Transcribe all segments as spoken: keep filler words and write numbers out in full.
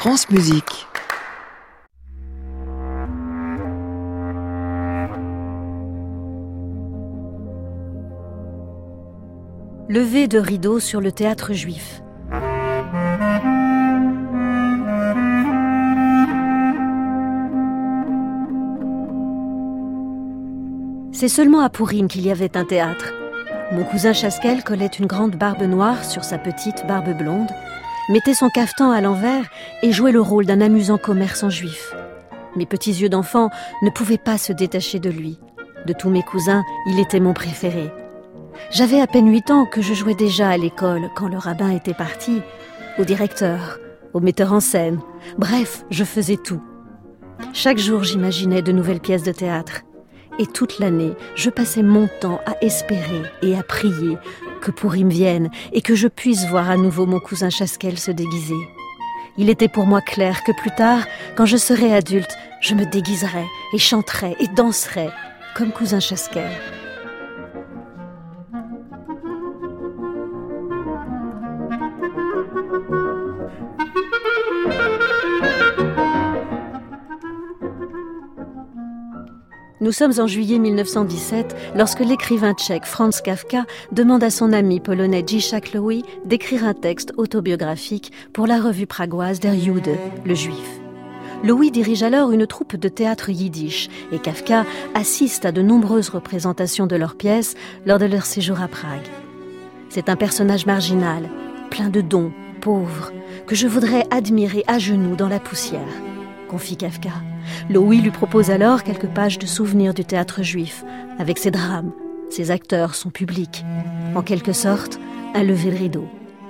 France Musique. Levée de rideau sur le théâtre juif. C'est seulement à Pourim qu'il y avait un théâtre. Mon cousin Chaskel collait une grande barbe noire sur sa petite barbe blonde, mettait son cafetan à l'envers et jouait le rôle d'un amusant commerçant juif. Mes petits yeux d'enfant ne pouvaient pas se détacher de lui. De tous mes cousins, il était mon préféré. J'avais à peine huit ans que je jouais déjà à l'école quand le rabbin était parti, au directeur, au metteur en scène. Bref, je faisais tout. Chaque jour, j'imaginais de nouvelles pièces de théâtre. Et toute l'année, je passais mon temps à espérer et à prier que Pourim vienne et que je puisse voir à nouveau mon cousin Chaskel se déguiser. Il était pour moi clair que plus tard, quand je serai adulte, je me déguiserai et chanterai et danserai comme cousin Chaskel. Nous sommes en juillet mille neuf cent dix-sept lorsque l'écrivain tchèque Franz Kafka demande à son ami polonais Zizek Lowy d'écrire un texte autobiographique pour la revue pragoise Der Jude, le Juif. Lowy dirige alors une troupe de théâtre yiddish et Kafka assiste à de nombreuses représentations de leurs pièces lors de leur séjour à Prague. C'est un personnage marginal, plein de dons, pauvre, que je voudrais admirer à genoux dans la poussière, confie Kafka. Lowy lui propose alors quelques pages de souvenirs du théâtre juif, avec ses drames, ses acteurs, son public. En quelque sorte, un lever de rideau.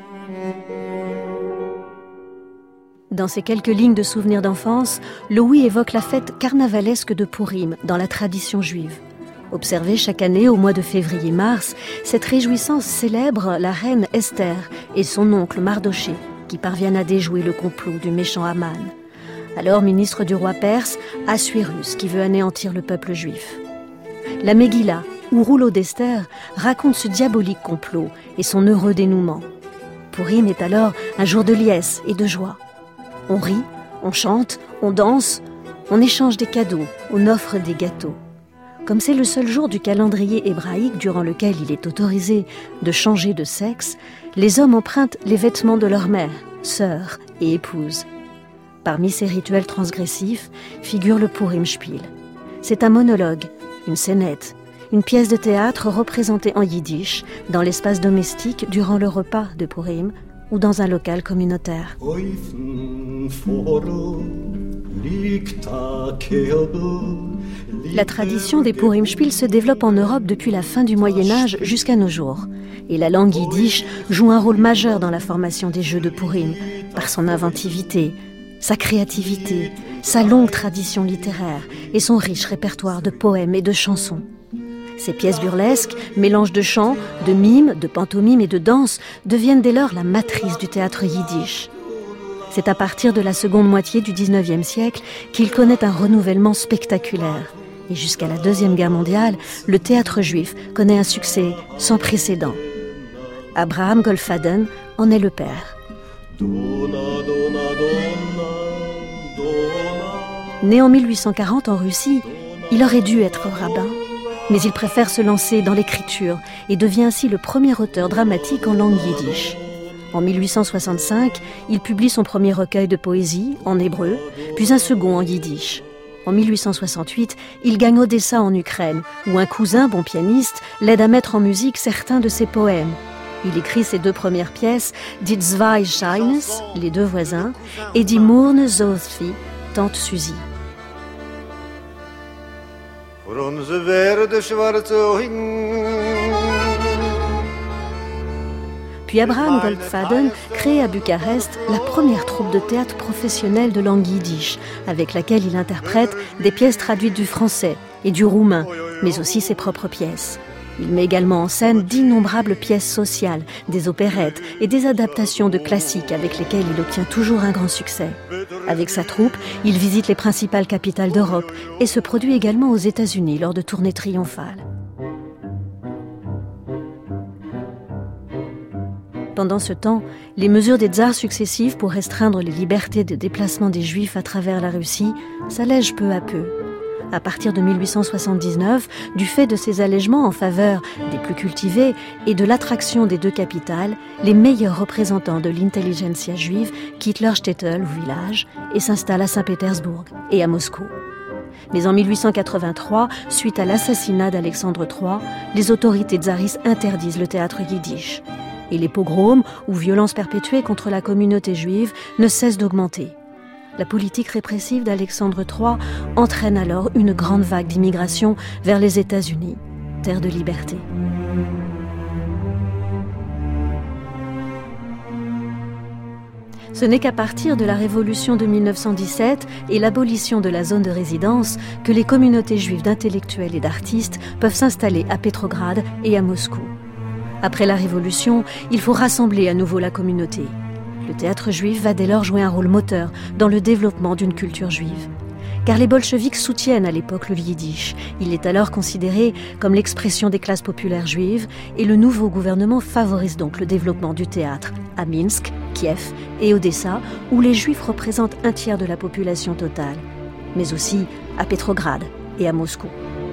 Dans ces quelques lignes de souvenirs d'enfance, Lowy évoque la fête carnavalesque de Pourim dans la tradition juive. Observée chaque année au mois de février-mars, cette réjouissance célèbre la reine Esther et son oncle Mardoché, qui parviennent à déjouer le complot du méchant Haman. Alors ministre du roi perse, Assuérus, qui veut anéantir le peuple juif. La Megillah, ou rouleau d'Esther, raconte ce diabolique complot et son heureux dénouement. Pourim est alors un jour de liesse et de joie. On rit, on chante, on danse, on échange des cadeaux, on offre des gâteaux. Comme c'est le seul jour du calendrier hébraïque durant lequel il est autorisé de changer de sexe, les hommes empruntent les vêtements de leur mère, sœur et épouse. Parmi ces rituels transgressifs figure le Purim Spiel. C'est un monologue, une scénette, une pièce de théâtre représentée en yiddish dans l'espace domestique durant le repas de Purim ou dans un local communautaire. La tradition des Purim Spiel se développe en Europe depuis la fin du Moyen-Âge jusqu'à nos jours. Et la langue yiddish joue un rôle majeur dans la formation des jeux de Purim par son inventivité, sa créativité, sa longue tradition littéraire et son riche répertoire de poèmes et de chansons. Ces pièces burlesques, mélanges de chants, de mimes, de pantomimes et de danse, deviennent dès lors la matrice du théâtre yiddish. C'est à partir de la seconde moitié du dix-neuvième siècle qu'il connaît un renouvellement spectaculaire. Et jusqu'à la Deuxième Guerre mondiale, le théâtre juif connaît un succès sans précédent. Abraham Goldfaden en est le père. Né en mille huit cent quarante en Russie, il aurait dû être rabbin, mais il préfère se lancer dans l'écriture et devient ainsi le premier auteur dramatique en langue yiddish. En mille huit cent soixante-cinq, il publie son premier recueil de poésie en hébreu, puis un second en yiddish. En mille huit cent soixante-huit, il gagne Odessa en Ukraine, où un cousin, bon pianiste, l'aide à mettre en musique certains de ses poèmes. Il écrit ses deux premières pièces, Die zwei Scheines, les deux voisins, et Die Mourne Sophie, tante Suzy. Puis Abraham Goldfaden crée à Bucarest la première troupe de théâtre professionnelle de langue yiddish, avec laquelle il interprète des pièces traduites du français et du roumain, mais aussi ses propres pièces. Il met également en scène d'innombrables pièces sociales, des opérettes et des adaptations de classiques avec lesquelles il obtient toujours un grand succès. Avec sa troupe, il visite les principales capitales d'Europe et se produit également aux États-Unis lors de tournées triomphales. Pendant ce temps, les mesures des tsars successifs pour restreindre les libertés de déplacement des Juifs à travers la Russie s'allègent peu à peu. À partir de mille huit cent soixante-dix-neuf, du fait de ces allègements en faveur des plus cultivés et de l'attraction des deux capitales, les meilleurs représentants de l'intelligentsia juive quittent leur shtetl ou village et s'installent à Saint-Pétersbourg et à Moscou. Mais en mille huit cent quatre-vingt-trois, suite à l'assassinat d'Alexandre trois, les autorités tsaristes interdisent le théâtre yiddish. Et les pogroms, ou violences perpétuées contre la communauté juive, ne cessent d'augmenter. La politique répressive d'Alexandre trois entraîne alors une grande vague d'immigration vers les États-Unis, terre de liberté. Ce n'est qu'à partir de la Révolution de mille neuf cent dix-sept et l'abolition de la zone de résidence que les communautés juives d'intellectuels et d'artistes peuvent s'installer à Pétrograd et à Moscou. Après la Révolution, il faut rassembler à nouveau la communauté. Le théâtre juif va dès lors jouer un rôle moteur dans le développement d'une culture juive. Car les bolcheviks soutiennent à l'époque le yiddish. Il est alors considéré comme l'expression des classes populaires juives et le nouveau gouvernement favorise donc le développement du théâtre à Minsk, Kiev et Odessa, où les juifs représentent un tiers de la population totale, mais aussi à Pétrograd et à Moscou.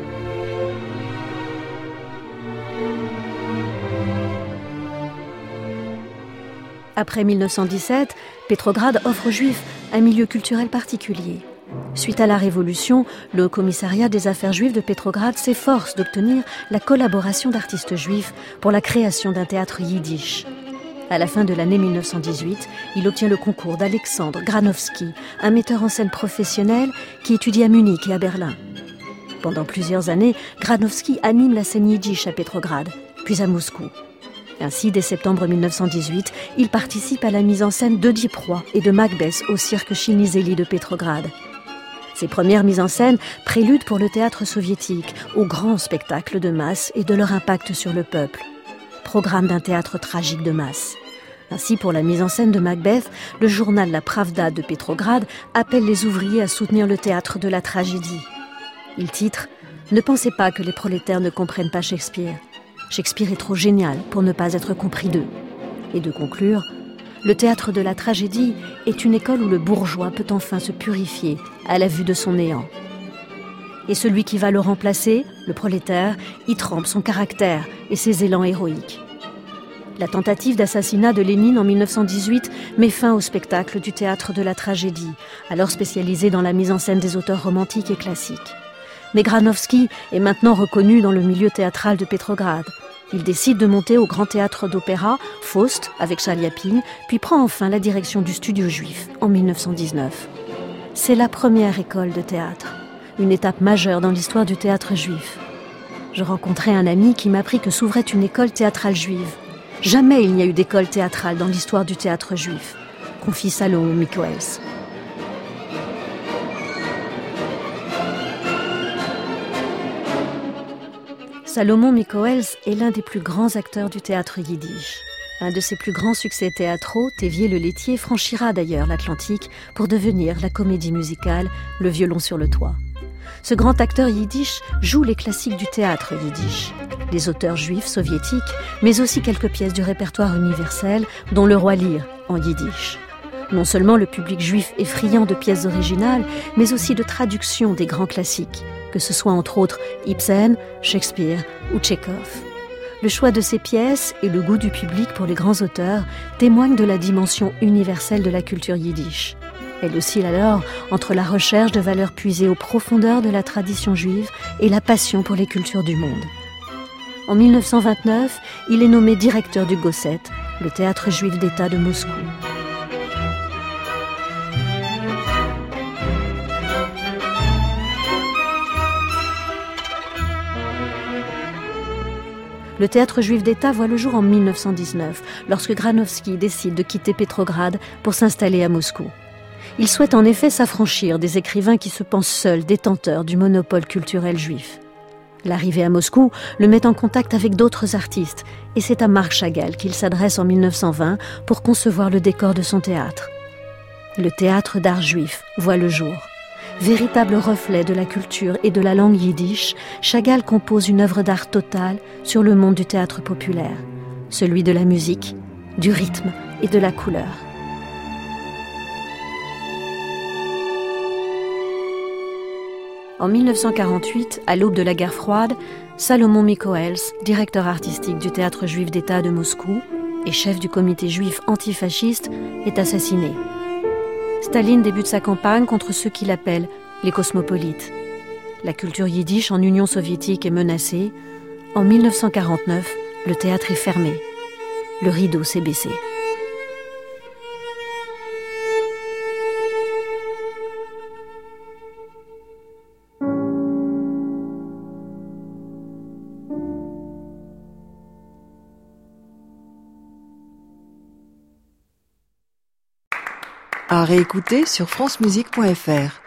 Après mille neuf cent dix-sept, Pétrograd offre aux Juifs un milieu culturel particulier. Suite à la Révolution, le commissariat des affaires juives de Pétrograd s'efforce d'obtenir la collaboration d'artistes juifs pour la création d'un théâtre yiddish. À la fin de l'année mille neuf cent dix-huit, il obtient le concours d'Alexandre Granovski, un metteur en scène professionnel qui étudie à Munich et à Berlin. Pendant plusieurs années, Granovski anime la scène yiddish à Pétrograd, puis à Moscou. Ainsi, dès septembre mille neuf cent dix-huit, il participe à la mise en scène d'Oedipe Roy et de Macbeth au cirque Chinizeli de Pétrograd. Ces premières mises en scène préludent pour le théâtre soviétique aux grands spectacles de masse et de leur impact sur le peuple. Programme d'un théâtre tragique de masse. Ainsi, pour la mise en scène de Macbeth, le journal La Pravda de Pétrograd appelle les ouvriers à soutenir le théâtre de la tragédie. Il titre « Ne pensez pas que les prolétaires ne comprennent pas Shakespeare. Shakespeare est trop génial pour ne pas être compris d'eux. » Et de conclure, le théâtre de la tragédie est une école où le bourgeois peut enfin se purifier à la vue de son néant. Et celui qui va le remplacer, le prolétaire, y trempe son caractère et ses élans héroïques. La tentative d'assassinat de Lénine en mille neuf cent dix-huit met fin au spectacle du théâtre de la tragédie, alors spécialisé dans la mise en scène des auteurs romantiques et classiques. Mais Granovski est maintenant reconnu dans le milieu théâtral de Pétrograd. Il décide de monter au Grand Théâtre d'Opéra, Faust, avec Chaliapine, puis prend enfin la direction du Studio Juif en mille neuf cent dix-neuf. C'est la première école de théâtre, une étape majeure dans l'histoire du théâtre juif. Je rencontrai un ami qui m'apprit que s'ouvrait une école théâtrale juive. Jamais il n'y a eu d'école théâtrale dans l'histoire du théâtre juif, confie Salomon Mikoels. Salomon Mikoels est l'un des plus grands acteurs du théâtre yiddish. Un de ses plus grands succès théâtraux, Tévier le laitier, franchira d'ailleurs l'Atlantique pour devenir la comédie musicale Le violon sur le toit. Ce grand acteur yiddish joue les classiques du théâtre yiddish, les auteurs juifs soviétiques, mais aussi quelques pièces du répertoire universel, dont Le Roi Lear en yiddish. Non seulement le public juif est friand de pièces originales, mais aussi de traductions des grands classiques, que ce soit entre autres Ibsen, Shakespeare ou Tchekhov. Le choix de ces pièces et le goût du public pour les grands auteurs témoignent de la dimension universelle de la culture yiddish. Elle oscille alors entre la recherche de valeurs puisées aux profondeurs de la tradition juive et la passion pour les cultures du monde. En mille neuf cent vingt-neuf, il est nommé directeur du Gosset, le théâtre juif d'État de Moscou. Le théâtre juif d'État voit le jour en mille neuf cent dix-neuf, lorsque Granovski décide de quitter Pétrograd pour s'installer à Moscou. Il souhaite en effet s'affranchir des écrivains qui se pensent seuls détenteurs du monopole culturel juif. L'arrivée à Moscou le met en contact avec d'autres artistes, et c'est à Marc Chagall qu'il s'adresse en mille neuf cent vingt pour concevoir le décor de son théâtre. Le théâtre d'art juif voit le jour. Véritable reflet de la culture et de la langue yiddish, Chagall compose une œuvre d'art totale sur le monde du théâtre populaire, celui de la musique du rythme et de la couleur. En mille neuf cent quarante-huit, à l'aube de la guerre froide, Salomon Mikoels, directeur artistique du Théâtre juif d'État de Moscou et chef du comité juif antifasciste, est assassiné. Staline débute sa campagne contre ceux qu'il appelle les cosmopolites. La culture yiddish en Union soviétique est menacée. En mille neuf cent quarante-neuf, le théâtre est fermé. Le rideau s'est baissé. À réécouter sur francemusique point f r.